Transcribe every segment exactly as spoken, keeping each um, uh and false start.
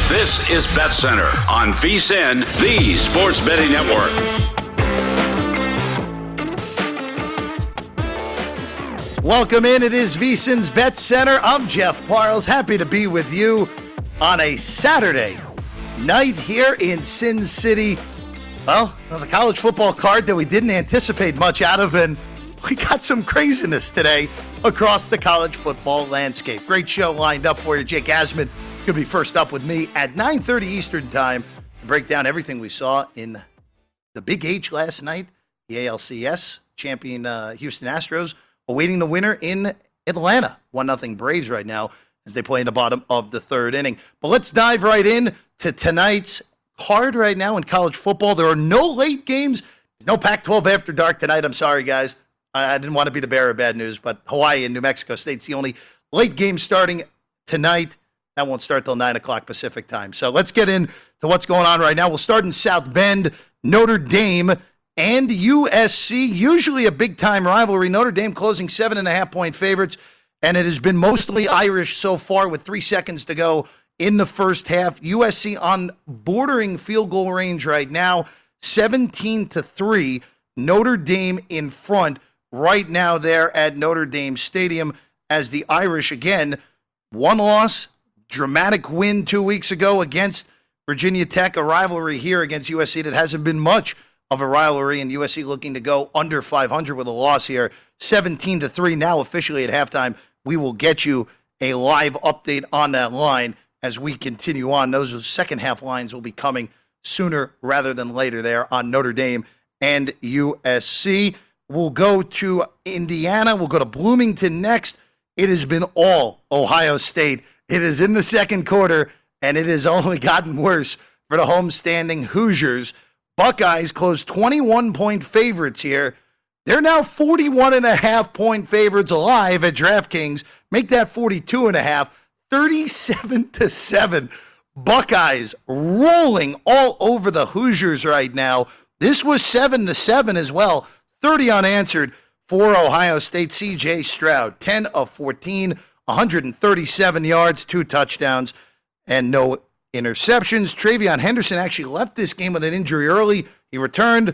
This is Bet Center on VSiN, the Sports Betting Network. Welcome in. It is VSiN's Bet Center. I'm Jeff Parles. Happy to be with you on a Saturday night here in Sin City. Well, it was a college football card that we didn't anticipate much out of, and we got some craziness today across the college football landscape. Great show lined up for you. Jake Asman going to be first up with me at nine thirty Eastern Time to break down everything we saw in the Big H last night. The A L C S champion uh, Houston Astros awaiting the winner in Atlanta. one nothing Braves right now as they play in the bottom of the third inning. But let's dive right in to tonight's card right now in college football. There are no late games. There's no Pac twelve after dark tonight. I'm sorry, guys. I didn't want to be the bearer of bad news, but Hawaii and New Mexico State's the only late game starting tonight. That won't start till nine o'clock Pacific time. So let's get into what's going on right now. We'll start in South Bend. Notre Dame and U S C, usually a big-time rivalry. Notre Dame closing seven and a half point favorites, and it has been mostly Irish so far with three seconds to go in the first half. U S C on bordering field goal range right now, seventeen to three. Notre Dame in front right now there at Notre Dame Stadium as the Irish, again, one loss, dramatic win two weeks ago against Virginia Tech, a rivalry here against U S C that hasn't been much of a rivalry, and U S C looking to go under five hundred with a loss here, seventeen to three now officially at halftime. We will get you a live update on that line as we continue on. Those second half lines will be coming sooner rather than later there on Notre Dame and U S C. We'll go to Indiana. We'll go to Bloomington next. It has been all Ohio State. It is in the second quarter, and it has only gotten worse for the homestanding Hoosiers. Buckeyes closed twenty-one point favorites here. They're now forty-one and a half point favorites live at DraftKings. Make that forty-two and a half, thirty-seven to seven. Buckeyes rolling all over the Hoosiers right now. This was seven to seven as well. thirty unanswered for Ohio State. C J Stroud, ten of fourteen, one hundred thirty-seven yards, two touchdowns, and no interceptions. Travion Henderson actually left this game with an injury early. He returned.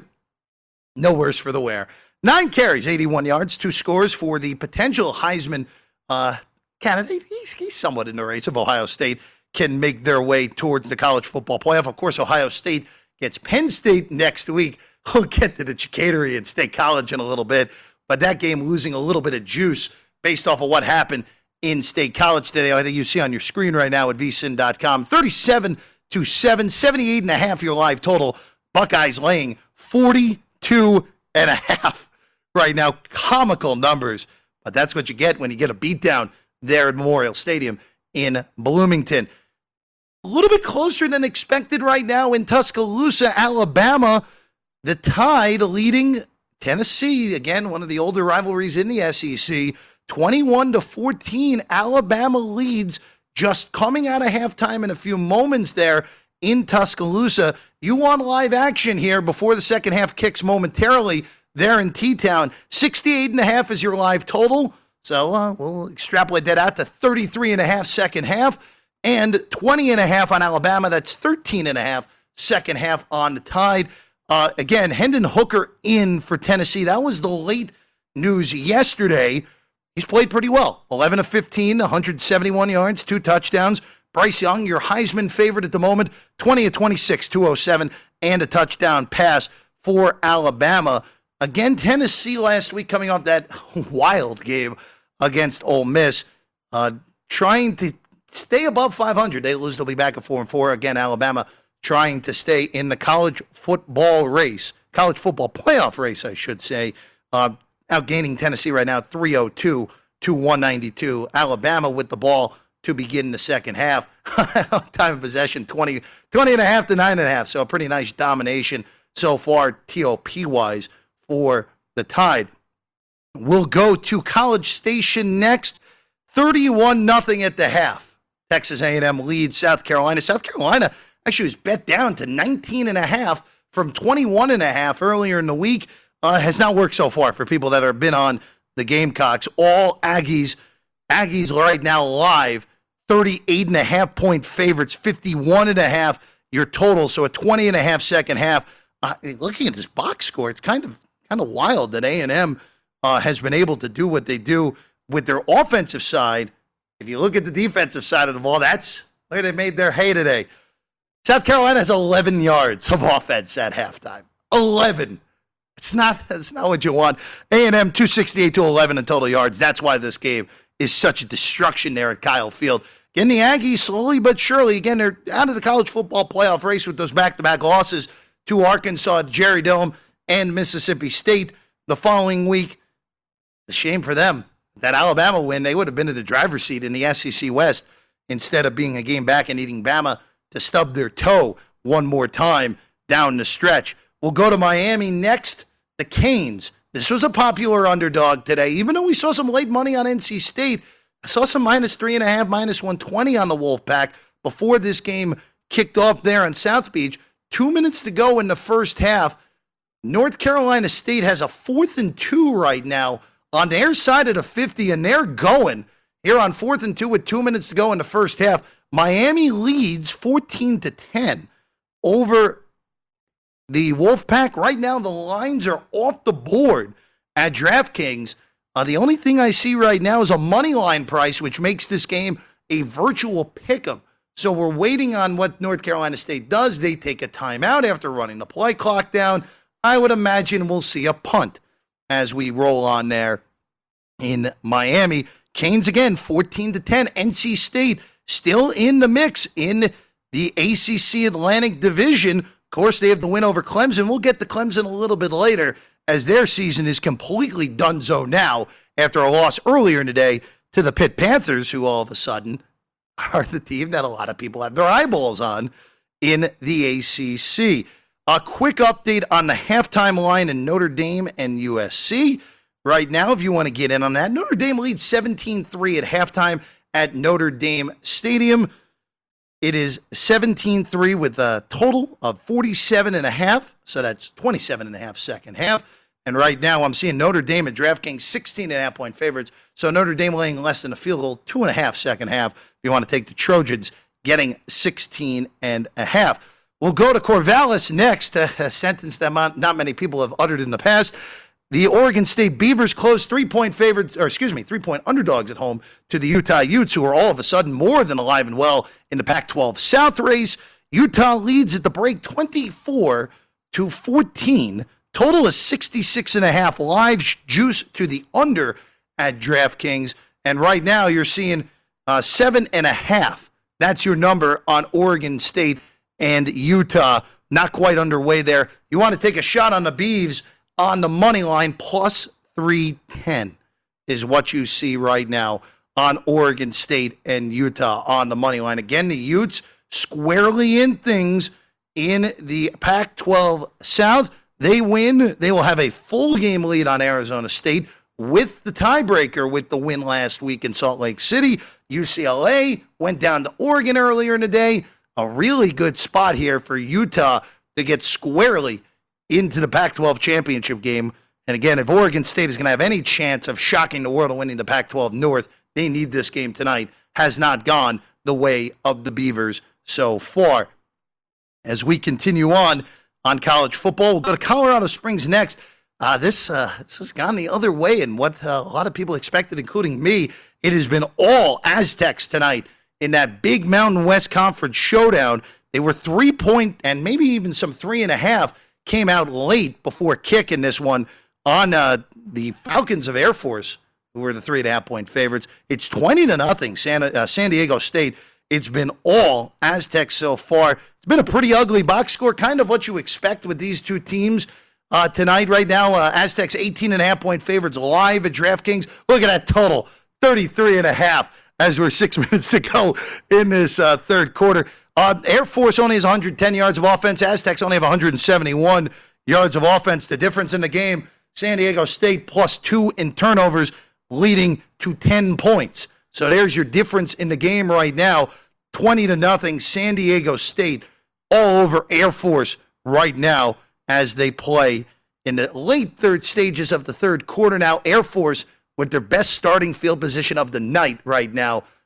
No worse for the wear. Nine carries, eighty-one yards, two scores for the potential Heisman uh, candidate. He's, he's somewhat in the race if Ohio State can make their way towards the college football playoff. Of course, Ohio State gets Penn State next week. We'll get to the chicanery and State College in a little bit, but that game losing a little bit of juice based off of what happened in State College today. I think you see on your screen right now at V S I N dot com. thirty-seven to seven, seventy-eight and a half your live total. Buckeyes laying forty-two and a half right now. Comical numbers, but that's what you get when you get a beatdown there at Memorial Stadium in Bloomington. A little bit closer than expected right now in Tuscaloosa, Alabama. The Tide leading Tennessee, again, one of the older rivalries in the S E C, twenty-one to fourteen. Alabama leads just coming out of halftime in a few moments there in Tuscaloosa. You want live action here before the second half kicks momentarily there in T-Town. sixty-eight and a half is your live total. So uh, we'll extrapolate that out to thirty-three and a half second half and twenty and a half on Alabama. That's thirteen and a half second half on the Tide. Uh, again, Hendon Hooker in for Tennessee. That was the late news yesterday. He's played pretty well. eleven of fifteen, one hundred seventy-one yards, two touchdowns. Bryce Young, your Heisman favorite at the moment, twenty of twenty-six, two oh seven, and a touchdown pass for Alabama. Again, Tennessee last week coming off that wild game against Ole Miss, uh, trying to stay above five hundred. They lose, they'll be back at four and four. Again, Alabama trying to stay in the college football race, college football playoff race, I should say. Uh, outgaining Tennessee right now, three oh two to one ninety-two. Alabama with the ball to begin the second half. Time of possession, twenty, twenty and a half to nine and a half. So a pretty nice domination so far, T O P-wise, for the Tide. We'll go to College Station next. thirty-one nothing at the half. Texas A and M leads South Carolina. South Carolina actually was bet down to nineteen and a half from twenty-one and a half earlier in the week. Uh, has not worked so far for people that have been on the Gamecocks. All Aggies, Aggies right now live thirty-eight and a half point favorites, fifty-one and a half your total. So a twenty and a half second half. Uh, looking at this box score, it's kind of kind of wild that A and M uh, has been able to do what they do with their offensive side. If you look at the defensive side of the ball, that's where they made their hay today. South Carolina has eleven yards of offense at halftime. eleven. It's not, it's not what you want. A and M two sixty-eight to eleven in total yards. That's why this game is such a destruction there at Kyle Field. Again, the Aggies slowly but surely, again, they're out of the college football playoff race with those back-to-back losses to Arkansas, Jerry Dome, and Mississippi State the following week. The shame for them. That Alabama win, they would have been in the driver's seat in the S E C West instead of being a game back and needing Bama to stub their toe one more time down the stretch. We'll go to Miami next. The Canes. This was a popular underdog today. Even though we saw some late money on N C State, I saw some minus three and a half, minus one twenty on the Wolfpack before this game kicked off there in South Beach. Two minutes to go in the first half. North Carolina State has a fourth and two right now on their side of the fifty, and they're going here on fourth and two with two minutes to go in the first half. Miami leads fourteen to ten over the Wolfpack. Right now, the lines are off the board at DraftKings. Uh, the only thing I see right now is a money line price, which makes this game a virtual pick'em. So we're waiting on what North Carolina State does. They take a timeout after running the play clock down. I would imagine we'll see a punt as we roll on there in Miami. Canes again, fourteen to ten. N C State still in the mix in the A C C Atlantic Division. Of course, they have the win over Clemson. We'll get to Clemson a little bit later as their season is completely donezo now after a loss earlier in the day to the Pitt Panthers, who all of a sudden are the team that a lot of people have their eyeballs on in the A C C. A quick update on the halftime line in Notre Dame and U S C. Right now, if you want to get in on that, Notre Dame leads seventeen three at halftime at Notre Dame Stadium. It is seventeen three with a total of forty-seven and a half, so that's twenty-seven and a half second half. And right now, I'm seeing Notre Dame at DraftKings sixteen and a half point favorites. So Notre Dame laying less than a field goal, two and a half second half. If you want to take the Trojans, getting sixteen and a half. We'll go to Corvallis next, a sentence that not many people have uttered in the past. The Oregon State Beavers closed three-point favorites, or excuse me, three-point underdogs at home to the Utah Utes, who are all of a sudden more than alive and well in the Pac twelve South race. Utah leads at the break twenty-four to fourteen. Total is sixty-six and a half. Live juice to the under at DraftKings. And right now you're seeing uh, seven and a half. That's your number on Oregon State and Utah. Not quite underway there. You want to take a shot on the Beavs on the money line, plus three ten is what you see right now on Oregon State and Utah on the money line. Again, the Utes squarely in things in the Pac twelve South. They win. They will have a full game lead on Arizona State with the tiebreaker with the win last week in Salt Lake City. U C L A went down to Oregon earlier in the day. A really good spot here for Utah to get squarely into the Pac twelve championship game. And again, if Oregon State is going to have any chance of shocking the world and winning the Pac twelve North, they need this game tonight. Has not gone the way of the Beavers so far. As we continue on on college football, we'll go to Colorado Springs next. Uh, this, uh, this has gone the other way in what uh, a lot of people expected, including me. It has been all Aztecs tonight in that big Mountain West Conference showdown. They were three-point and maybe even some three and a half. Came out late before kick in this one on uh, the Falcons of Air Force, who were the three and a half point favorites. It's twenty to nothing, San, uh, San Diego State. It's been all Aztecs so far. It's been a pretty ugly box score, kind of what you expect with these two teams uh, tonight. Right now, uh, Aztecs eighteen and a half point favorites live at DraftKings. Look at that total, thirty-three and a half as we're six minutes to go in this uh, third quarter. Uh, Air Force only has one hundred ten yards of offense. Aztecs only have one hundred seventy-one yards of offense. The difference in the game, San Diego State plus two in turnovers, leading to ten points. So there's your difference in the game right now. twenty to nothing, San Diego State all over Air Force right now as they play in the late third stages of the third quarter now. Air Force with their best starting field position of the night right now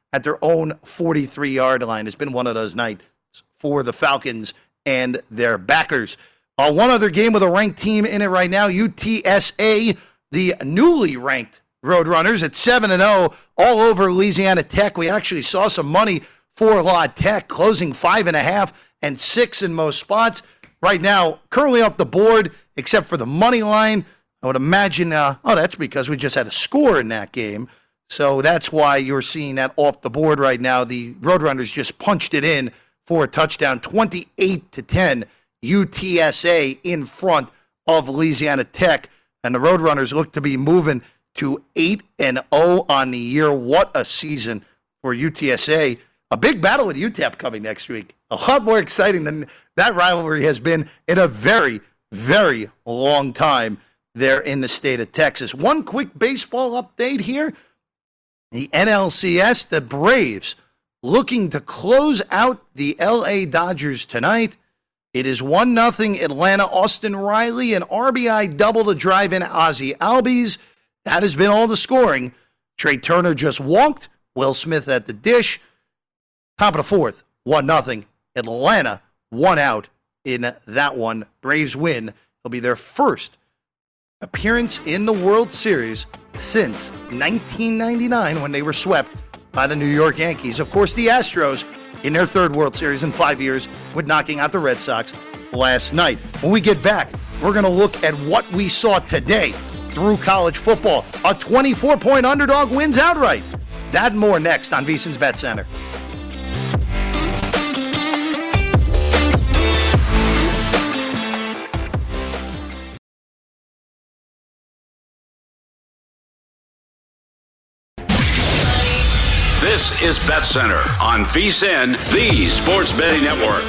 at their own forty-three-yard line. It's been one of those nights for the Falcons and their backers. Uh, one other game with a ranked team in it right now, U T S A, the newly ranked Roadrunners at seven and oh all over Louisiana Tech. We actually saw some money for La Tech, closing five and a half and six in most spots. Right now, currently off the board, except for the money line. I would imagine, uh, oh, that's because we just had a score in that game. So that's why you're seeing that off the board right now. The Roadrunners just punched it in for a touchdown, twenty-eight to ten. U T S A in front of Louisiana Tech. And the Roadrunners look to be moving to eight and oh on the year. What a season for U T S A. A big battle with U T E P coming next week. A lot more exciting than that rivalry has been in a very, very long time there in the state of Texas. One quick baseball update here. The N L C S, the Braves, looking to close out the L A Dodgers tonight. It is one nothing Atlanta. Austin Riley, an R B I double to drive in Ozzie Albies. That has been all the scoring. Trey Turner just walked. Will Smith at the dish. Top of the fourth, one nothing Atlanta, one out in that one. Braves win. It'll be their first appearance in the World Series since nineteen ninety-nine when they were swept by the New York Yankees. Of course, the Astros in their third World Series in five years with knocking out the Red Sox last night. When we get back, we're going to look at what we saw today through college football. A twenty-four point underdog wins outright. That and more next on VSiN's Bet Center. This is Bet Center on VSiN, the Sports Betting Network.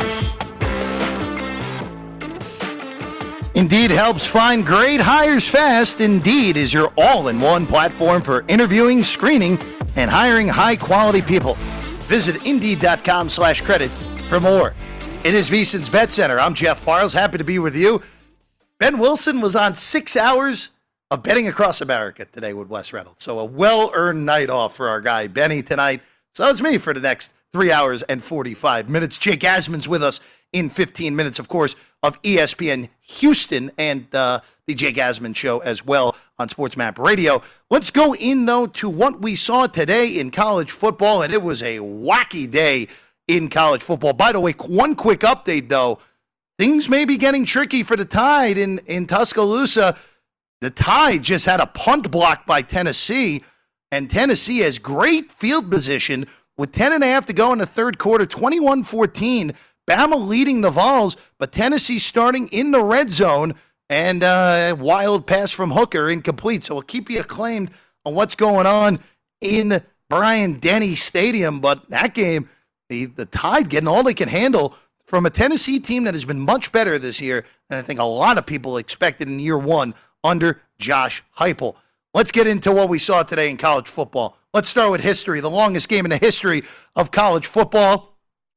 Indeed helps find great hires fast. Indeed is your all-in-one platform for interviewing, screening, and hiring high-quality people. Visit Indeed.com slash credit for more. It is VSiN's Bet Center. I'm Jeff Parles. Happy to be with you. Ben Wilson was on six hours of betting across America today with Wes Reynolds. So a well-earned night off for our guy Benny tonight. So it's me for the next three hours and forty-five minutes. Jake Asman's with us in fifteen minutes, of course, of E S P N Houston and uh, the Jake Asman Show as well on Sports Map Radio. Let's go in, though, to what we saw today in college football, and it was a wacky day in college football. By the way, one quick update, though. Things may be getting tricky for the Tide in, in Tuscaloosa. The Tide just had a punt block by Tennessee, and Tennessee has great field position with ten and a half to go in the third quarter, twenty-one fourteen. Bama leading the Vols, but Tennessee starting in the red zone, and uh, wild pass from Hooker incomplete. So we'll keep you acclaimed on what's going on in Bryant-Denny Stadium. But that game, the, the Tide getting all they can handle from a Tennessee team that has been much better this year than I think a lot of people expected in year one under Josh Heupel. Let's get into what we saw today in college football. Let's start with history, the longest game in the history of college football.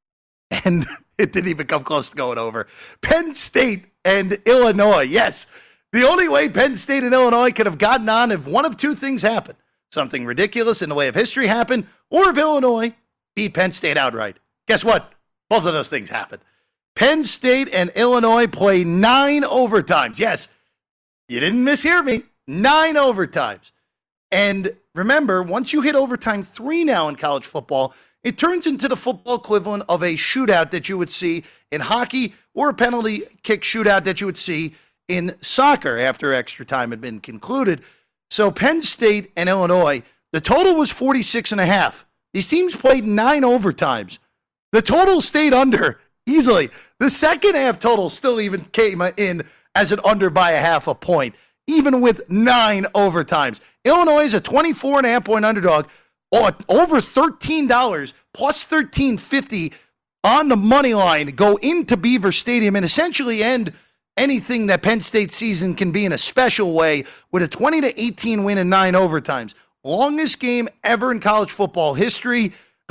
And it didn't even come close to going over. Penn State and Illinois. Yes, the only way Penn State and Illinois could have gotten on if one of two things happened. Something ridiculous in the way of history happened, or if Illinois beat Penn State outright. Guess what? Both of those things happened. Penn State and Illinois play nine overtimes. Yes, you didn't mishear me. Nine overtimes. And remember, once you hit overtime three now in college football, it turns into the football equivalent of a shootout that you would see in hockey or a penalty kick shootout that you would see in soccer after extra time had been concluded. So Penn State and Illinois, the total was forty-six and a half. These teams played nine overtimes. The total stayed under easily. The second half total still even came in as an under by a half a point, even with nine overtimes. Illinois is a twenty-four and a half point underdog, over thirteen dollars, plus thirteen fifty on the money line, go into Beaver Stadium and essentially end anything that Penn State season can be in a special way with a twenty to eighteen win and nine overtimes. Longest game ever in college football history.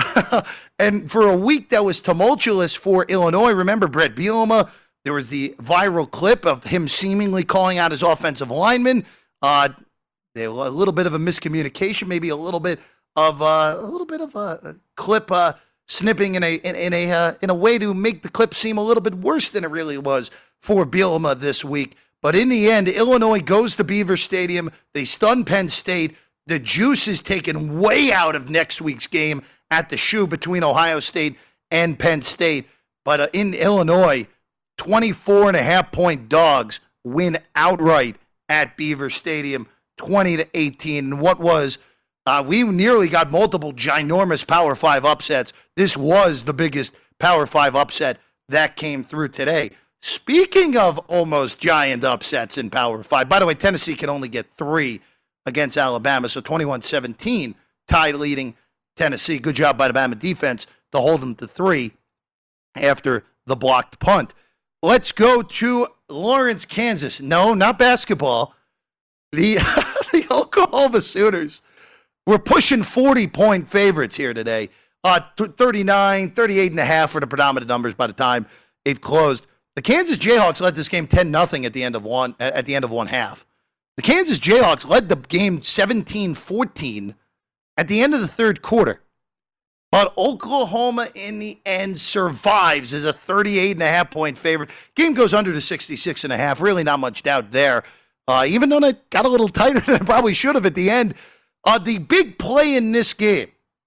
And for a week that was tumultuous for Illinois, remember Brett Bielema, there was the viral clip of him seemingly calling out his offensive lineman. Uh, there was a little bit of a miscommunication, maybe a little bit of uh, a little bit of a clip uh, snipping in a in, in a uh, in a way to make the clip seem a little bit worse than it really was for Bielema this week. But in the end, Illinois goes to Beaver Stadium. They stun Penn State. The juice is taken way out of next week's game at the shoe between Ohio State and Penn State. But uh, in Illinois, twenty-four and a half point dogs win outright at Beaver Stadium, twenty to eighteen. And what was, uh, we nearly got multiple ginormous Power Five upsets. This was the biggest Power Five upset that came through today. Speaking of almost giant upsets in Power Five, by the way, Tennessee can only get three against Alabama, so twenty-one seventeen, Tide leading Tennessee. Good job by the Bama defense to hold them to three after the blocked punt. Let's go to Lawrence, Kansas. No, not basketball. The, the Oklahoma Sooners were pushing forty-point favorites here today. Uh, thirty-nine, thirty-eight and a half were the predominant numbers by the time it closed. The Kansas Jayhawks led this game ten nothing at the end of one at the end of one half. The Kansas Jayhawks led the game seventeen fourteen at the end of the third quarter. But Oklahoma, in the end, survives as a thirty-eight and a half point favorite. Game goes under to sixty-six and a half. Really not much doubt there. Uh, even though it got a little tighter than it probably should have at the end. Uh, the big play in this game,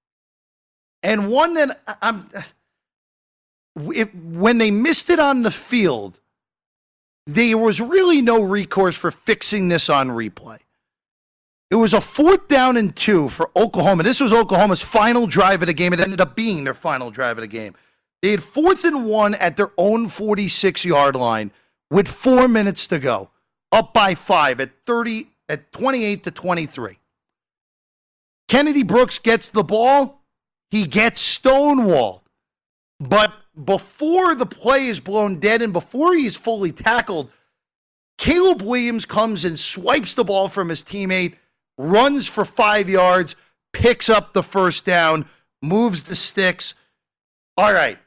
and one that I'm... If, when they missed it on the field, there was really no recourse for fixing this on replay. It was a fourth down and two for Oklahoma. This was Oklahoma's final drive of the game. It ended up being their final drive of the game. They had fourth and one at their own forty-six-yard line with four minutes to go, up by five at thirty at twenty-eight to twenty-three. Kennedy Brooks gets the ball. He gets stonewalled. But before the play is blown dead and before he is fully tackled, Caleb Williams comes and swipes the ball from his teammate, runs for five yards, picks up the first down, moves the sticks. All right.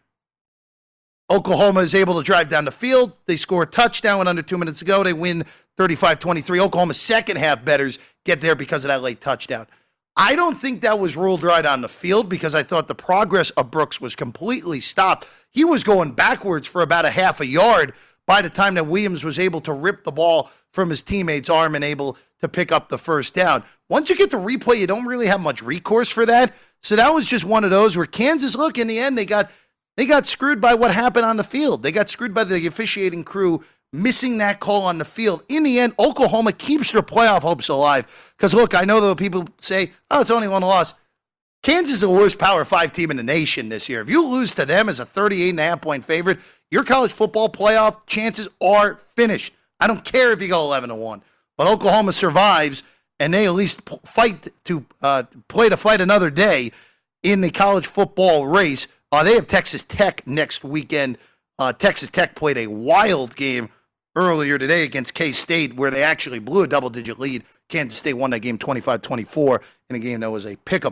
Oklahoma is able to drive down the field. They score a touchdown with under two minutes to go. They win thirty-five twenty-three. Oklahoma's second half bettors get there because of that late touchdown. I don't think that was ruled right on the field because I thought the progress of Brooks was completely stopped. He was going backwards for about a half a yard by the time that Williams was able to rip the ball from his teammate's arm and able to pick up the first down. Once you get the replay, you don't really have much recourse for that. So that was just one of those where Kansas, look, in the end, they got they got screwed by what happened on the field. They got screwed by the officiating crew missing that call on the field. In the end, Oklahoma keeps their playoff hopes alive. Because, look, I know that people say, oh, it's only one loss. Kansas is the worst Power Five team in the nation this year. If you lose to them as a thirty-eight and a half point favorite, your college football playoff chances are finished. I don't care if you go eleven and one. But Oklahoma survives, and they at least fight to uh, play to fight another day in the college football race. Uh, they have Texas Tech next weekend. Uh, Texas Tech played a wild game earlier today against K-State where they actually blew a double-digit lead. Kansas State won that game twenty-five twenty-four in a game that was a pick-em.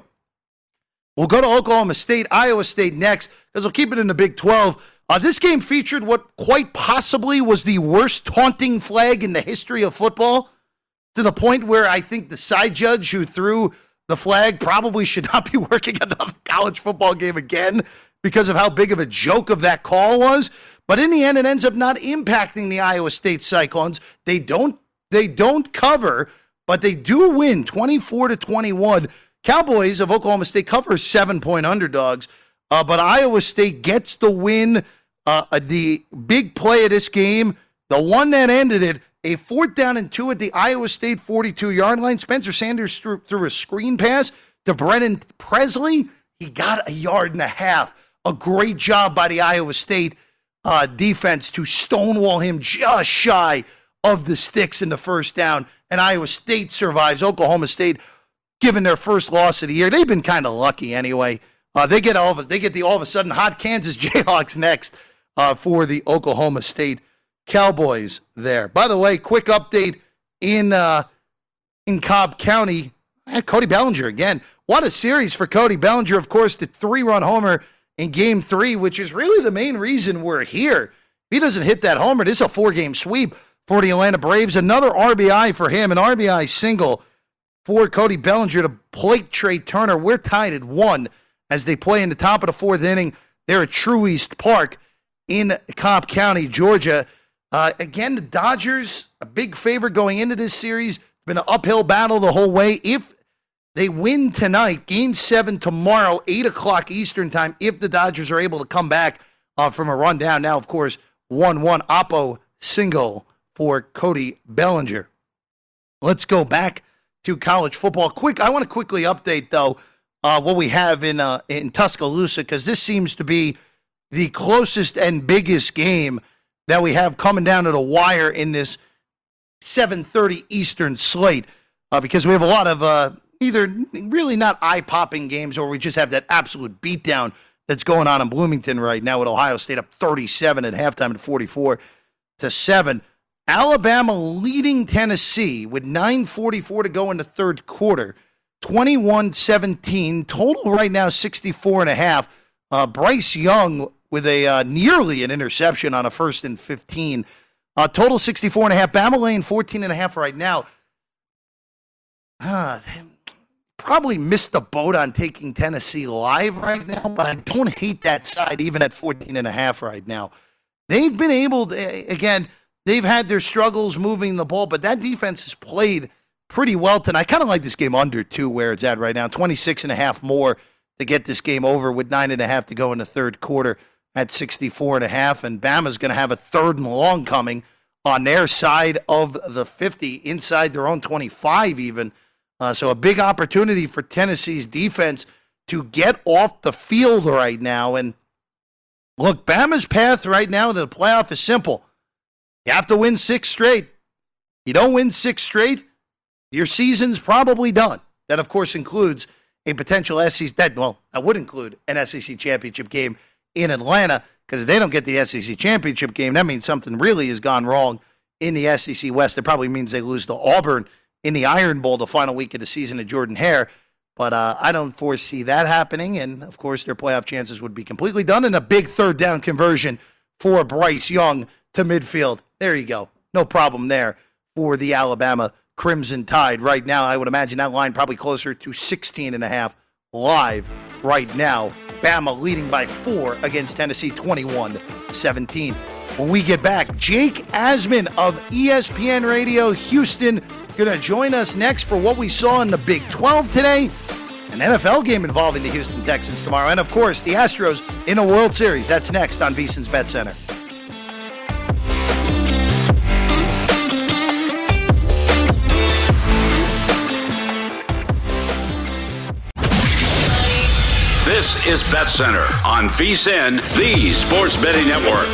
We'll go to Oklahoma State, Iowa State next, because we'll keep it in the Big twelve. Uh, this game featured what quite possibly was the worst taunting flag in the history of football, to the point where I think the side judge who threw the flag probably should not be working another college football game again because of how big of a joke of that call was. But in the end, it ends up not impacting the Iowa State Cyclones. They don't, they don't cover, but they do win twenty-four to twenty-one. Cowboys of Oklahoma State cover seven-point underdogs, uh, but Iowa State gets the win. Uh, the big play of this game, the one that ended it, a fourth down and two at the Iowa State forty-two-yard line. Spencer Sanders threw, threw a screen pass to Brennan Presley. He got a yard and a half. A great job by the Iowa State uh, defense to stonewall him just shy of the sticks in the first down. And Iowa State survives. Oklahoma State, given their first loss of the year, they've been kind of lucky anyway. Uh, they get all of they get the all of a sudden hot Kansas Jayhawks next uh, for the Oklahoma State Cowboys there. By the way, quick update in uh, in Cobb County. Eh, Cody Bellinger again. What a series for Cody Bellinger. Of course, the three-run homer in game three, which is really the main reason we're here. If he doesn't hit that homer, this is a four-game sweep for the Atlanta Braves. Another R B I for him, an R B I single for Cody Bellinger to plate Trey Turner. We're tied at one as they play in the top of the fourth inning. They're at True East Park in Cobb County, Georgia. Uh, again, the Dodgers, a big favorite going into this series. It's been an uphill battle the whole way. If they win tonight, game seven tomorrow, eight o'clock Eastern time, if the Dodgers are able to come back uh, from a run down. Now, of course, one one Oppo single for Cody Bellinger. Let's go back to college football. Quick, I want to quickly update, though, uh, what we have in uh, in Tuscaloosa, because this seems to be the closest and biggest game that we have coming down to the wire in this seven thirty Eastern slate, uh, because we have a lot of uh, either really not eye-popping games or we just have that absolute beatdown that's going on in Bloomington right now with Ohio State up thirty-seven at halftime at forty-four to seven. Alabama leading Tennessee with nine forty-four to go in the third quarter, twenty-one seventeen. Total right now sixty-four and a half. Uh, Bryce Young with a uh, nearly an interception on a first and fifteen. Uh, total sixty-four and a half. Bama laying fourteen and a half right now. Uh, probably missed the boat on taking Tennessee live right now, but I don't hate that side even at fourteen and a half right now. They've been able to, again, they've had their struggles moving the ball, but that defense has played pretty well tonight. I kind of like this game under two where it's at right now. twenty-six and a half more to get this game over with nine and a half to go in the third quarter at sixty-four and a half. And Bama's going to have a third and long coming on their side of the fifty, inside their own twenty-five even. Uh, so a big opportunity for Tennessee's defense to get off the field right now. And look, Bama's path right now to the playoff is simple. You have to win six straight. You don't win six straight, your season's probably done. That, of course, includes a potential S E C, that, well, that would include an S E C championship game in Atlanta, because if they don't get the S E C championship game, that means something really has gone wrong in the S E C West. It probably means they lose to Auburn in the Iron Bowl the final week of the season at Jordan-Hare. But uh, I don't foresee that happening. And, of course, their playoff chances would be completely done. And a big third down conversion for Bryce Young to midfield. There you go. No problem there for the Alabama Crimson Tide. Right now, I would imagine that line probably closer to sixteen and a half live right now. Bama leading by four against Tennessee, twenty-one seventeen. When we get back, Jake Asman of E S P N Radio Houston going to join us next for what we saw in the Big twelve today, an N F L game involving the Houston Texans tomorrow, and, of course, the Astros in a World Series. That's next on VSiN's Bet Center. This is Bet Center on VSiN, the Sports Betting Network.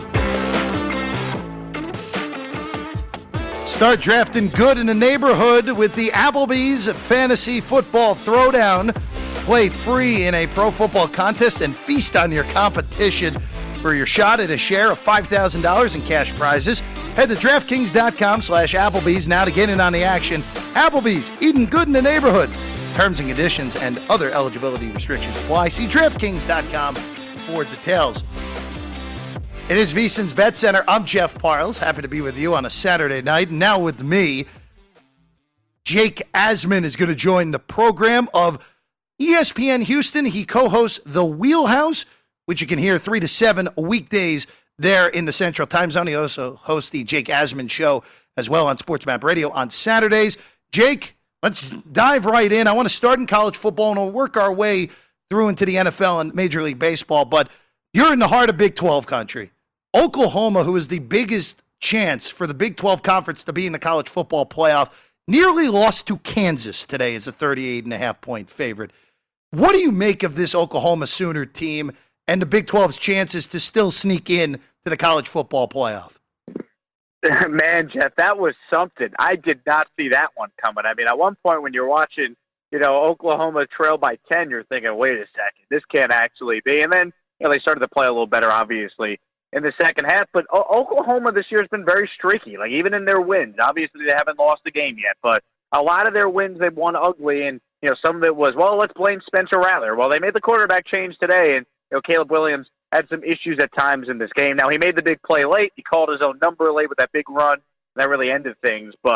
Start drafting good in the neighborhood with the Applebee's Fantasy Football Throwdown. Play free in a pro football contest and feast on your competition for your shot at a share of five thousand dollars in cash prizes. Head to DraftKings.com slash Applebee's now to get in on the action. Applebee's, eating good in the neighborhood. Terms and conditions and other eligibility restrictions apply. See DraftKings dot com for details. It is VSiN's Bet Center. I'm Jeff Parles. Happy to be with you on a Saturday night. Now with me, Jake Asman is going to join the program of E S P N Houston. He co-hosts The Wheelhouse, which you can hear three to seven weekdays there in the Central Time Zone. He also hosts the Jake Asman Show as well on SportsMap Radio on Saturdays. Jake, let's dive right in. I want to start in college football, and we'll work our way through into the N F L and Major League Baseball. But you're in the heart of Big twelve country. Oklahoma, who is the biggest chance for the Big twelve Conference to be in the college football playoff, nearly lost to Kansas today as a thirty-eight and a half point favorite. What do you make of this Oklahoma Sooner team and the Big twelve's chances to still sneak in to the college football playoff? Man, Jeff, that was something. I did not see that one coming. I mean, at one point when you're watching, you know, Oklahoma trail by ten, you're thinking, wait a second, this can't actually be. And then, you know, they started to play a little better, obviously, in the second half. But o- Oklahoma this year has been very streaky, like even in their wins. Obviously, they haven't lost a game yet, but a lot of their wins, they've won ugly. And, you know, some of it was, well, let's blame Spencer Rattler. Well, they made the quarterback change today, and, you know, Caleb Williams had some issues at times in this game. Now, he made the big play late. He called his own number late with that big run. That really ended things. But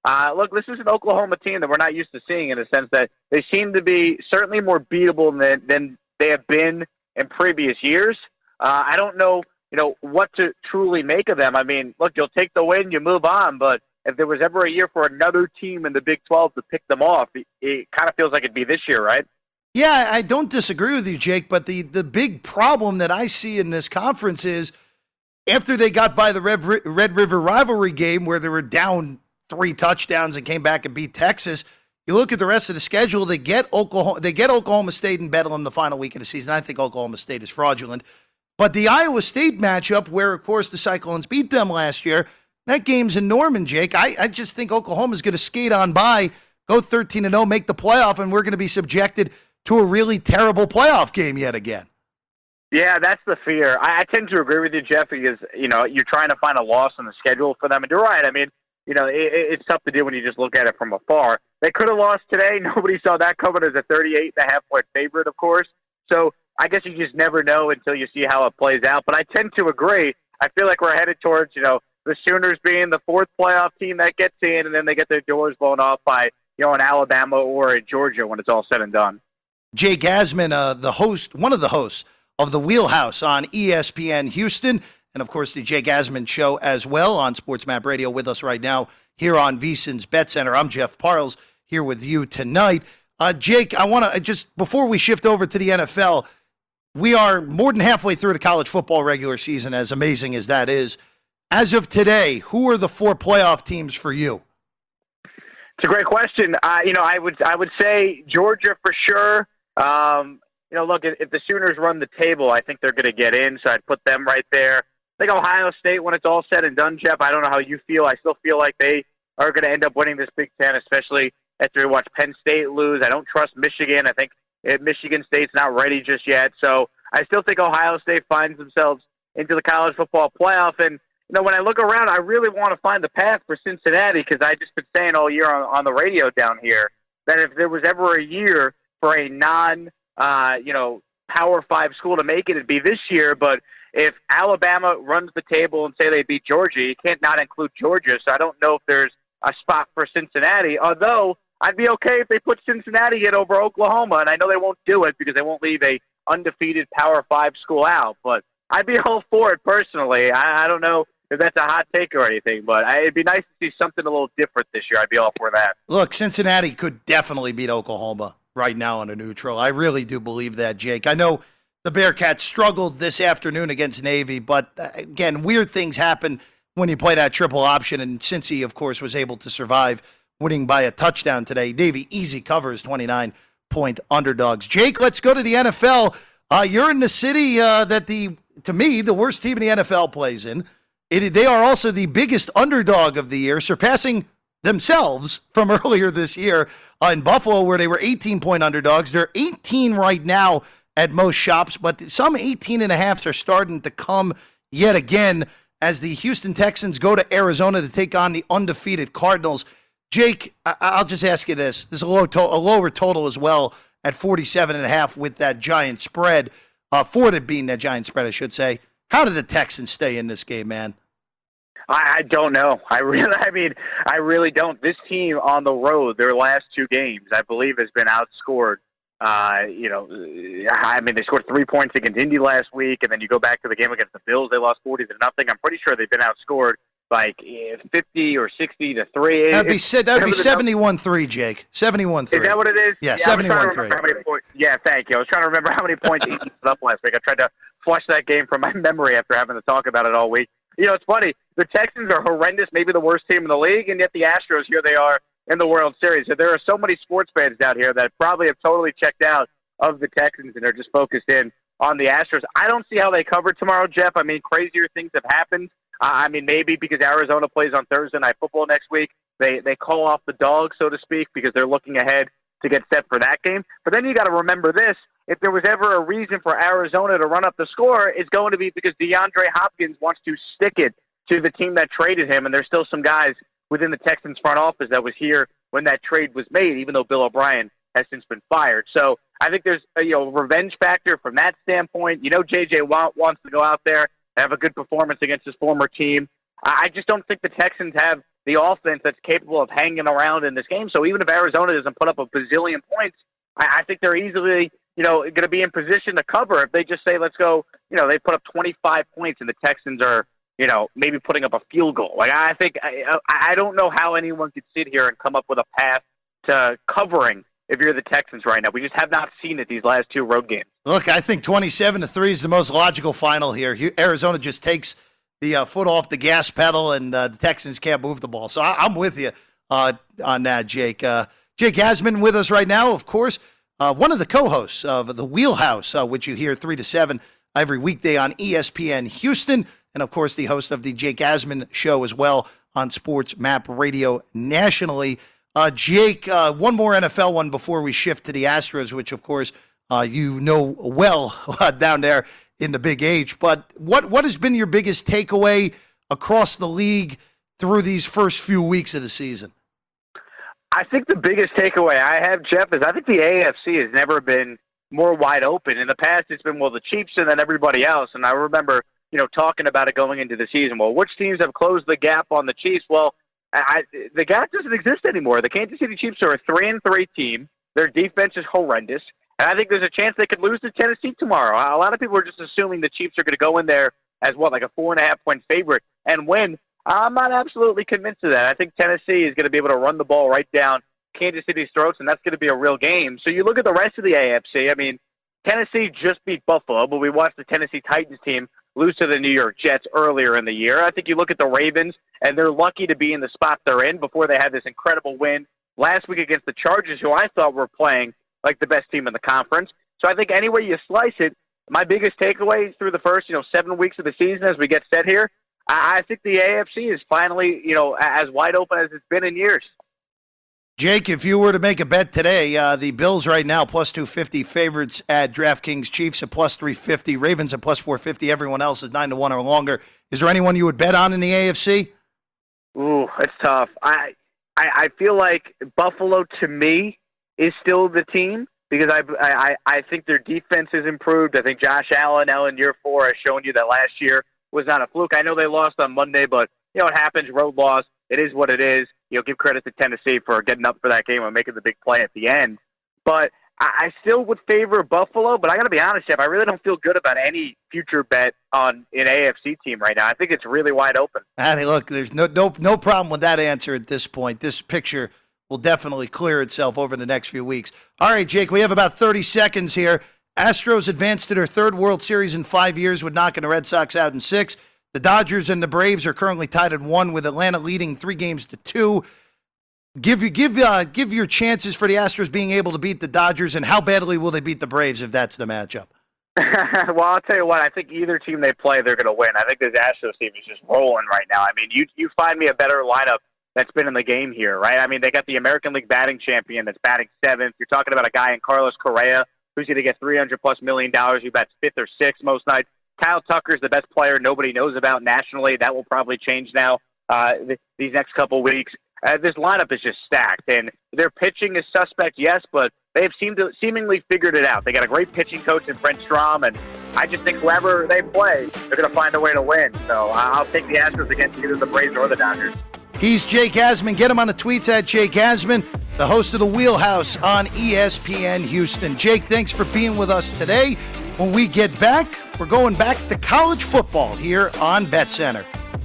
Uh, look, this is an Oklahoma team that we're not used to seeing in the sense that they seem to be certainly more beatable than, than they have been in previous years. Uh, I don't know, you know, what to truly make of them. I mean, look, you'll take the win, you move on, but if there was ever a year for another team in the Big twelve to pick them off, it, it kind of feels like it'd be this year, right? Yeah, I don't disagree with you, Jake, but the, the big problem that I see in this conference is after they got by the Red River rivalry game where they were down three touchdowns and came back and beat Texas, you look at the rest of the schedule, they get Oklahoma, they get Oklahoma State and Bedlam the final week of the season. I think Oklahoma State is fraudulent. But the Iowa State matchup, where, of course, the Cyclones beat them last year, that game's in Norman, Jake. I, I just think Oklahoma's going to skate on by, go thirteen and oh, make the playoff, and we're going to be subjected to a really terrible playoff game yet again. Yeah, that's the fear. I, I tend to agree with you, Jeff, because, you know, you're trying to find a loss on the schedule for them. And you're right. I mean, you know, it, it's tough to do when you just look at it from afar. They could have lost today. Nobody saw that coming as a thirty-eight and a half point favorite, of course. So I guess you just never know until you see how it plays out. But I tend to agree. I feel like we're headed towards, you know, the Sooners being the fourth playoff team that gets in, and then they get their doors blown off by, you know, an Alabama or a Georgia when it's all said and done. Jay Gasman, uh, the host, one of the hosts of the Wheelhouse on E S P N Houston, and of course the Jay Gasman Show as well on SportsMap Radio, with us right now here on VSiN's Bet Center. I'm Jeff Parles here with you tonight. Uh, Jake, I want to just, before we shift over to the N F L, we are more than halfway through the college football regular season, as amazing as that is. As of today, who are the four playoff teams for you? It's a great question. Uh, you know, I would I would say Georgia for sure. Um, you know, look, if the Sooners run the table, I think they're going to get in, so I'd put them right there. I think Ohio State, when it's all said and done, Jeff, I don't know how you feel. I still feel like they are going to end up winning this Big Ten, especially after we watch Penn State lose. I don't trust Michigan. I think Michigan State's not ready just yet. So I still think Ohio State finds themselves into the college football playoff. And, you know, when I look around, I really want to find the path for Cincinnati, because I've just been saying all year on, on the radio down here that if there was ever a year for a non, uh, you know, Power Five school to make it, it'd be this year. But if Alabama runs the table and say they beat Georgia, you can't not include Georgia. So I don't know if there's a spot for Cincinnati, although I'd be okay if they put Cincinnati in over Oklahoma. And I know they won't do it because they won't leave a undefeated Power Five school out. But I'd be all for it personally. I, I don't know if that's a hot take or anything, but I, it'd be nice to see something a little different this year. I'd be all for that. Look, Cincinnati could definitely beat Oklahoma right now on a neutral. I really do believe that, Jake. I know the Bearcats struggled this afternoon against Navy, but uh, again, weird things happen when you play that triple option, and Cincy, of course, was able to survive, winning by a touchdown today. Navy easy covers, twenty-nine point underdogs. Jake, let's go to the N F L. Uh, you're in the city uh, that the, to me, the worst team in the N F L plays in. It, they are also the biggest underdog of the year, surpassing themselves from earlier this year uh, in Buffalo, where they were eighteen point underdogs. They're eighteen right now at most shops, but some eighteen and a halves are starting to come yet again as the Houston Texans go to Arizona to take on the undefeated Cardinals. Jake, I- I'll just ask you this. There's a, low to- a lower total as well at forty-seven and a half with that giant spread, uh, for it being that giant spread, I should say. How did the Texans stay in this game, man? I, I don't know. I really, I mean, I really don't. This team on the road, their last two games, I believe, has been outscored. Uh, you know, I mean, they scored three points against Indy last week, and then you go back to the game against the Bills, they lost forty to nothing. I'm pretty sure they've been outscored like fifty or sixty to three. That'd be that'd be seventy-one three, Jake. seventy-one three. Is that what it is? Yeah, yeah seventy-one three. Yeah, thank you. I was trying to remember how many points he put up last week. I tried to flush that game from my memory after having to talk about it all week. You know, it's funny. The Texans are horrendous, maybe the worst team in the league, and yet the Astros, here they are in the World Series. So there are so many sports fans out here that probably have totally checked out of the Texans and are just focused in on the Astros. I don't see how they cover tomorrow, Jeff. I mean, crazier things have happened. Uh, I mean, maybe because Arizona plays on Thursday Night Football next week, they, they call off the dog, so to speak, because they're looking ahead to get set for that game. But then you got to remember this. If there was ever a reason for Arizona to run up the score, it's going to be because DeAndre Hopkins wants to stick it to the team that traded him, and there's still some guys within the Texans front office that was here when that trade was made, even though Bill O'Brien has since been fired. So I think there's a you know revenge factor from that standpoint. You know, J J Watt wants to go out there and have a good performance against his former team. I just don't think the Texans have the offense that's capable of hanging around in this game. So even if Arizona doesn't put up a bazillion points, I, I think they're easily, you know, going to be in position to cover if they just say, let's go, you know, they put up twenty-five points and the Texans are, you know, maybe putting up a field goal. Like, I think, I, I don't know how anyone could sit here and come up with a path to covering if you're the Texans right now. We just have not seen it these last two road games. Look, I think twenty-seven to three is the most logical final here. Arizona just takes the uh, foot off the gas pedal, and uh, the Texans can't move the ball. So I, I'm with you uh, on that, Jake. Uh, Jake Asman with us right now, of course, uh, one of the co-hosts of The Wheelhouse, uh, which you hear three to seven every weekday on E S P N Houston, and, of course, the host of the Jake Asman Show as well on Sports Map Radio nationally. Uh, Jake, uh, one more N F L one before we shift to the Astros, which, of course, uh, you know well uh, down there in the Big H. But what what has been your biggest takeaway across the league through these first few weeks of the season? I think the biggest takeaway I have, Jeff, is I think the A F C has never been more wide open. In the past, it's been, well, the Chiefs and then everybody else. And I remember, you know, talking about it going into the season. Well, which teams have closed the gap on the Chiefs? Well, I, the gap doesn't exist anymore. The Kansas City Chiefs are a three and three team. Their defense is horrendous, and I think there's a chance they could lose to Tennessee tomorrow. A lot of people are just assuming the Chiefs are going to go in there as what, like a four and a half point favorite and win. I'm not absolutely convinced of that. I think Tennessee is going to be able to run the ball right down Kansas City's throats, and that's going to be a real game. So you look at the rest of the A F C. I mean, Tennessee just beat Buffalo, but we watched the Tennessee Titans team lose to the New York Jets earlier in the year. I think you look at the Ravens, and they're lucky to be in the spot they're in before they had this incredible win last week against the Chargers, who I thought were playing like the best team in the conference. So I think any way you slice it, my biggest takeaway through the first, you know, seven weeks of the season as we get set here, I think the A F C is finally, you know, as wide open as it's been in years. Jake, if you were to make a bet today, uh, the Bills right now plus two fifty favorites at DraftKings, Chiefs at plus three fifty, Ravens at plus four fifty, everyone else is nine to one or longer. Is there anyone you would bet on in the A F C? Ooh, that's tough. I, I I feel like Buffalo, to me, is still the team because I, I, I think their defense has improved. I think Josh Allen, now in year four, has shown you that last year was not a fluke. I know they lost on Monday, but, you know, it happens, road loss. It is what it is. You know, give credit to Tennessee for getting up for that game and making the big play at the end. But I still would favor Buffalo, but I got to be honest, Jeff, I really don't feel good about any future bet on an A F C team right now. I think it's really wide open. Hey, look, there's no no no problem with that answer at this point. This picture will definitely clear itself over the next few weeks. All right, Jake, we have about thirty seconds here. Astros advanced to their third World Series in five years with knocking the Red Sox out in six. The Dodgers and the Braves are currently tied at one, with Atlanta leading three games to two. Give you give uh, give your chances for the Astros being able to beat the Dodgers, and how badly will they beat the Braves if that's the matchup? Well, I'll tell you what. I think either team they play, they're going to win. I think this Astros team is just rolling right now. I mean, you you find me a better lineup that's been in the game here, right? I mean, they got the American League batting champion that's batting seventh. You're talking about a guy in Carlos Correa who's going to get three hundred plus million dollars, who bats fifth or sixth most nights. Kyle Tucker's the best player nobody knows about nationally. That will probably change now uh, th- these next couple weeks. Uh, this lineup is just stacked, and their pitching is suspect, yes, but they've seemed to seemingly figured it out. They got a great pitching coach in Brent Strom, and I just think whoever they play, they're going to find a way to win. So I'll take the Astros against either the Braves or the Dodgers. He's Jake Asman. Get him on the tweets at Jake Asman, the host of The Wheelhouse on E S P N Houston. Jake, thanks for being with us today. When we get back, we're going back to college football here on Bet Center.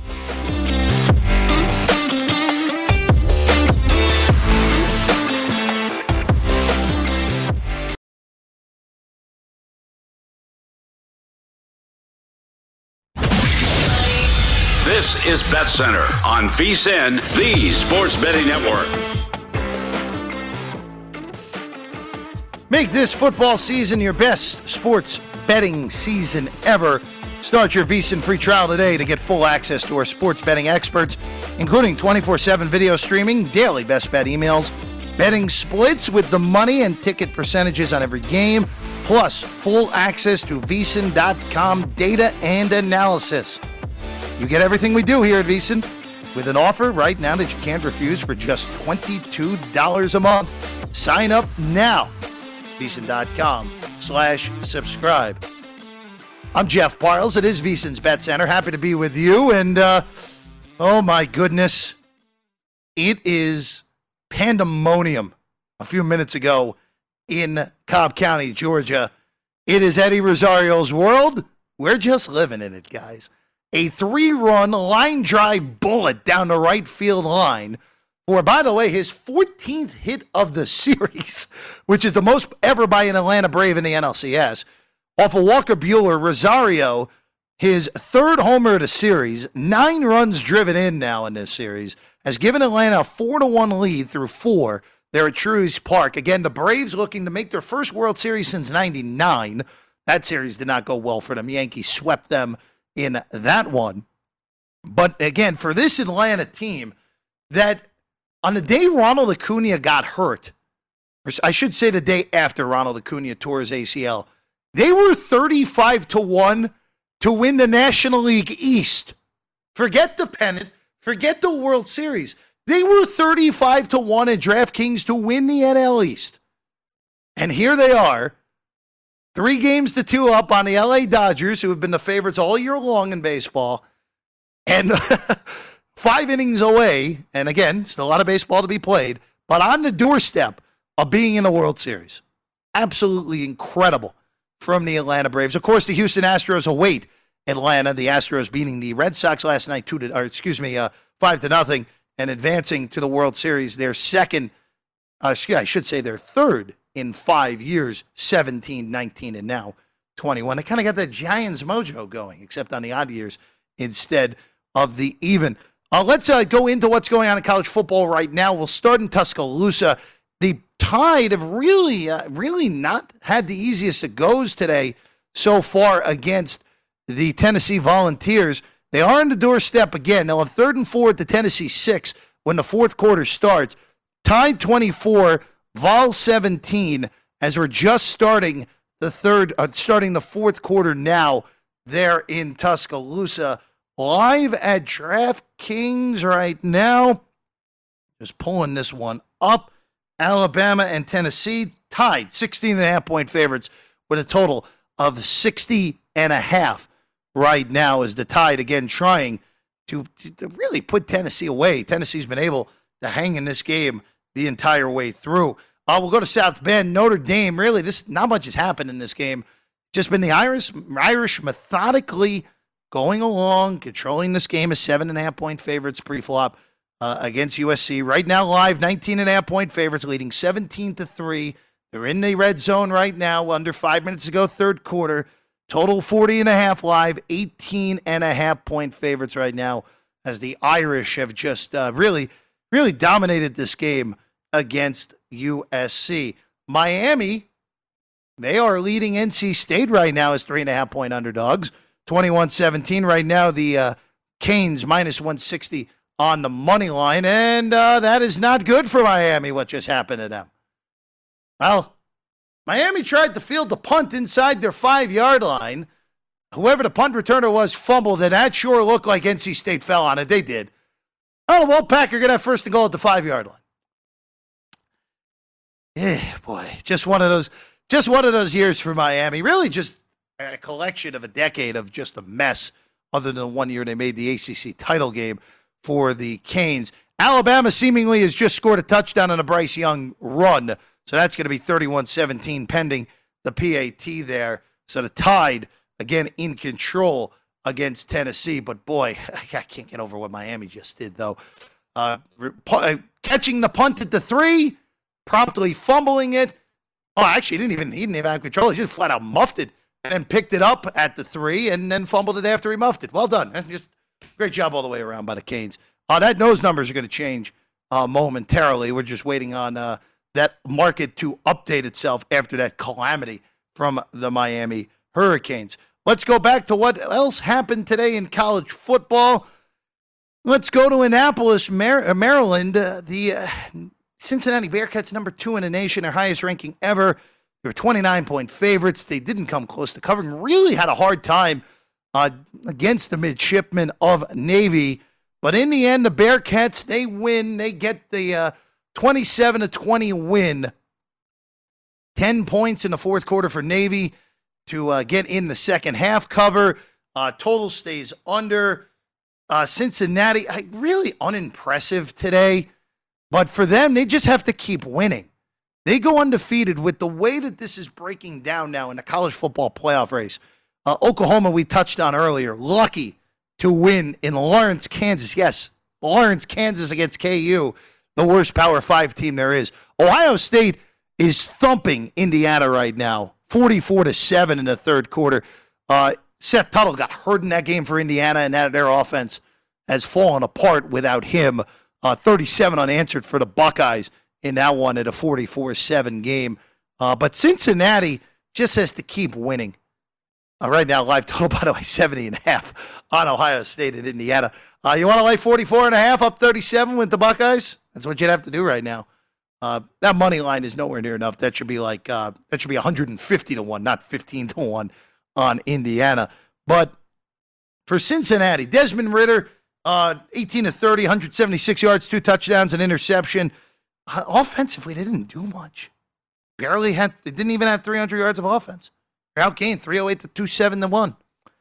This is Bet Center on VSiN, the Sports Betting Network. Make this football season your best sports betting season ever. Start your VSiN free trial today to get full access to our sports betting experts, including twenty-four seven video streaming, daily best bet emails, betting splits with the money and ticket percentages on every game, plus full access to V S I N dot com data and analysis. You get everything we do here at VSiN with an offer right now that you can't refuse for just twenty-two dollars a month. Sign up now. V S I N dot com slash subscribe. I'm Jeff Parles. It is VSiN's Bet Center. Happy to be with you. And, uh, oh my goodness, it is pandemonium a few minutes ago in Cobb County, Georgia. It is Eddie Rosario's world. We're just living in it, guys. A three-run line drive bullet down the right field line for, by the way, his fourteenth hit of the series, which is the most ever by an Atlanta Brave in the N L C S. Off of Walker Buehler, Rosario, his third homer of the series, nine runs driven in now in this series, has given Atlanta a four to one lead through four there at Truist Park. Again, the Braves looking to make their first World Series since ninety-nine. That series did not go well for them. Yankees swept them in that one. But again, for this Atlanta team, that on the day Ronald Acuna got hurt, or I should say the day after Ronald Acuna tore his A C L, they were thirty-five to one to win the National League East. Forget the pennant, forget the World Series. They were thirty-five to one at DraftKings to win the N L East. And here they are, three games to two up on the L A Dodgers, who have been the favorites all year long in baseball, and five innings away, and again, still a lot of baseball to be played, but on the doorstep of being in the World Series. Absolutely incredible from the Atlanta Braves. Of course, the Houston Astros await Atlanta. The Astros beating the Red Sox last night, two to, or excuse me, uh, five to nothing, and advancing to the World Series. Their second, uh, I should say, their third in five years, seventeen, nineteen, and now twenty-one. They kind of got that Giants mojo going, except on the odd years instead of the even. Uh, let's uh, go into what's going on in college football right now. We'll start in Tuscaloosa. The Tide have really, uh, really not had the easiest of goes today so far against the Tennessee Volunteers. They are on the doorstep again. They'll have third and four at the Tennessee six when the fourth quarter starts. Tide twenty-four, Vol seventeen, as we're just starting the third, uh, starting the fourth quarter now there in Tuscaloosa. Live at DraftKings right now. Just pulling this one up. Alabama and Tennessee tied sixteen and a half point favorites with a total of sixty and a half right now, as the Tide again trying to, to really put Tennessee away. Tennessee's been able to hang in this game the entire way through. Uh, we'll go to South Bend. Notre Dame, really, this not much has happened in this game. Just been the Irish, Irish methodically going along, controlling this game as seven and a half point favorites pre-flop uh, against U S C. Right now, live, nineteen and a half point favorites, leading seventeen to three. They're in the red zone right now, under five minutes to go, third quarter. Total forty and a half live, eighteen and a half point favorites right now, as the Irish have just uh, really, really dominated this game against U S C. Miami, they are leading N C State right now as three and a half point underdogs. twenty-one seventeen right now. The uh, Canes minus one sixty on the money line, and uh, that is not good for Miami, what just happened to them. Well, Miami tried to field the punt inside their five-yard line. Whoever the punt returner was fumbled, and that sure looked like N C State fell on it. They did. Oh, the Wolfpack are going to have first and goal at the five-yard line. Eh, boy, just one of those, just one of those years for Miami. Really, just a collection of a decade of just a mess. Other than one year they made the A C C title game for the Canes. Alabama seemingly has just scored a touchdown on a Bryce Young run, so that's going to be thirty-one seventeen pending the P A T there. So the Tide again in control against Tennessee, but boy, I can't get over what Miami just did though. Uh, catching the punt at the three. Promptly fumbling it. Oh, actually, he didn't even he didn't even have control. He just flat out muffed it and then picked it up at the three and then fumbled it after he muffed it. Well done. Just great job all the way around by the Canes. Uh, that those numbers are going to change uh, momentarily. We're just waiting on uh, that market to update itself after that calamity from the Miami Hurricanes. Let's go back to what else happened today in college football. Let's go to Annapolis, Mar- Maryland. Uh, the uh, Cincinnati Bearcats, number two in the nation, their highest ranking ever. They were twenty-nine point favorites. They didn't come close to covering. Really had a hard time uh, against the midshipmen of Navy. But in the end, the Bearcats, they win. They get the uh, twenty-seven to twenty win. ten points in the fourth quarter for Navy to uh, get in the second half cover. Uh, total stays under. Uh, Cincinnati, really unimpressive today. But for them, they just have to keep winning. They go undefeated with the way that this is breaking down now in the college football playoff race. Uh, Oklahoma, we touched on earlier, lucky to win in Lawrence, Kansas. Yes, Lawrence, Kansas against K U, the worst Power Five team there is. Ohio State is thumping Indiana right now, forty-four to seven in the third quarter. Uh, Seth Tuttle got hurt in that game for Indiana, and that their offense has fallen apart without him. Uh, thirty-seven unanswered for the Buckeyes in that one at a forty-four seven game. Uh, but Cincinnati just has to keep winning. Uh, right now, live total, by the way, seventy and a half on Ohio State and Indiana. Uh, you want to lay forty-four and a half up thirty-seven with the Buckeyes? That's what you'd have to do right now. Uh, that money line is nowhere near enough. That should be like, uh, that should be one hundred fifty to one, not fifteen to one on Indiana. But for Cincinnati, Desmond Ridder, uh, eighteen to thirty, one hundred seventy-six yards, two touchdowns, an interception. Uh, offensively, they didn't do much. Barely had, they didn't even have three hundred yards of offense. They're outgained three oh eight to two seven to one.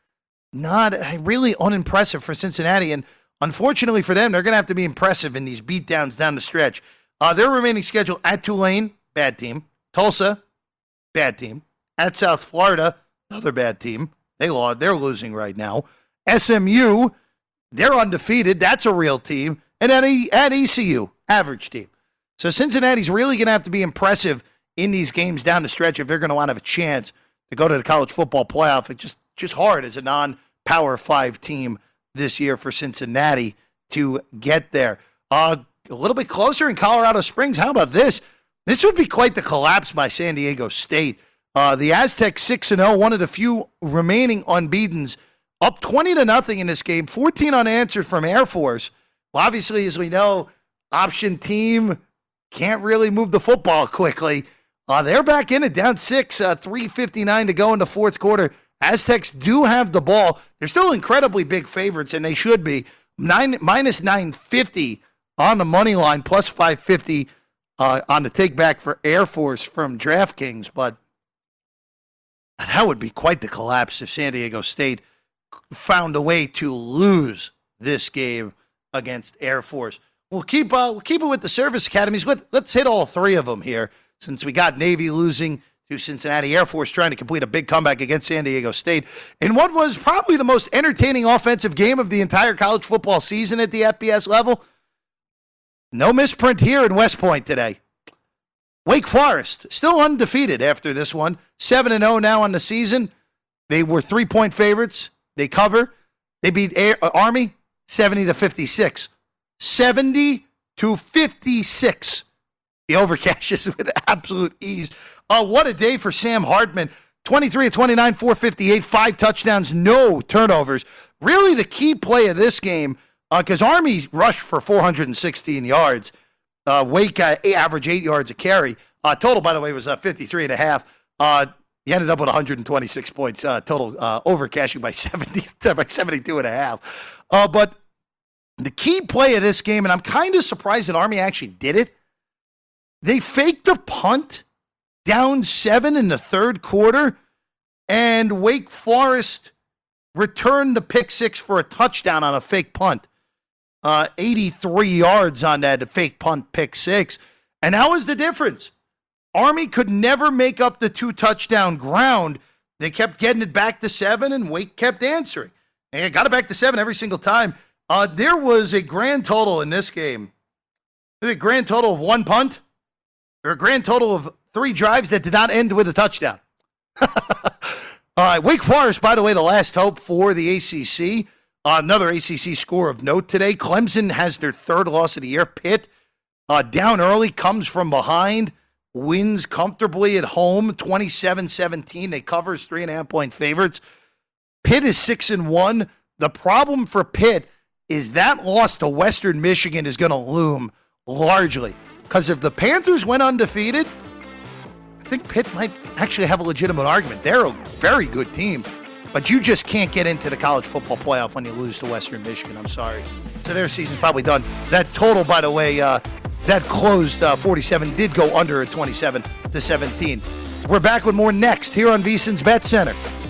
Not uh, really unimpressive for Cincinnati. And unfortunately for them, they're going to have to be impressive in these beatdowns down the stretch. Uh, their remaining schedule at Tulane, bad team. Tulsa, bad team. At South Florida, another bad team. They lost. They're losing right now. S M U, they're undefeated. That's a real team. And at, e- at E C U, average team. So Cincinnati's really going to have to be impressive in these games down the stretch if they're going to want to have a chance to go to the college football playoff. It's just, just hard as a non-Power five team this year for Cincinnati to get there. Uh, a little bit closer in Colorado Springs. How about this? This would be quite the collapse by San Diego State. Uh, the Aztecs six and oh, one of the few remaining unbeatens, up twenty to nothing in this game, fourteen unanswered from Air Force. Well, obviously, as we know, option team can't really move the football quickly. Uh, they're back in it, down six, uh, three fifty-nine to go in the fourth quarter. Aztecs do have the ball. They're still incredibly big favorites, and they should be. Nine, minus nine fifty on the money line, plus five fifty uh, on the take back for Air Force from DraftKings. But that would be quite the collapse if San Diego State found a way to lose this game against Air Force. We'll keep uh, we'll keep it with the service academies. Let, let's hit all three of them here, since we got Navy losing to Cincinnati, Air Force trying to complete a big comeback against San Diego State in what was probably the most entertaining offensive game of the entire college football season at the F B S level. No misprint here in West Point today. Wake Forest, still undefeated after this one, seven and oh now on the season. They were three-point favorites. They cover. They beat Air, uh, Army seventy to fifty-six. seventy to fifty-six. The overcashes with absolute ease. Uh, what a day for Sam Hartman. twenty-three of twenty-nine, four fifty-eight, five touchdowns, no turnovers. Really the key play of this game, because uh, Army rushed for four hundred sixteen yards. Uh, Wake uh, average eight yards a carry. Uh, total, by the way, was uh, fifty-three and a half. Uh, he ended up with one hundred twenty-six points uh, total, uh, overcashing by seventy, by seventy-two and a half. Uh, but the key play of this game, and I'm kind of surprised that Army actually did it. They faked a punt down seven in the third quarter, and Wake Forest returned the pick six for a touchdown on a fake punt. Uh, eighty-three yards on that fake punt pick six. And that was the difference. Army could never make up the two touchdown ground. They kept getting it back to seven, and Wake kept answering. And it got it back to seven every single time. Uh, there was a grand total in this game. There's a grand total of one punt. Or a grand total of three drives that did not end with a touchdown. uh, Wake Forest, by the way, the last hope for the A C C. Uh, another A C C score of note today. Clemson has their third loss of the year. Pitt, uh, down early, comes from behind, wins comfortably at home, twenty-seven seventeen. They cover as three and a half point favorites. Pitt is six and one. The problem for Pitt is that loss to Western Michigan is going to loom largely. Because if the Panthers went undefeated, I think Pitt might actually have a legitimate argument. They're a very good team, but you just can't get into the college football playoff when you lose to Western Michigan. I'm sorry. So their season's probably done. That total, by the way, uh, that closed uh, forty-seven, did go under at twenty-seven to seventeen. We're back with more next here on VSiN's Bet Center.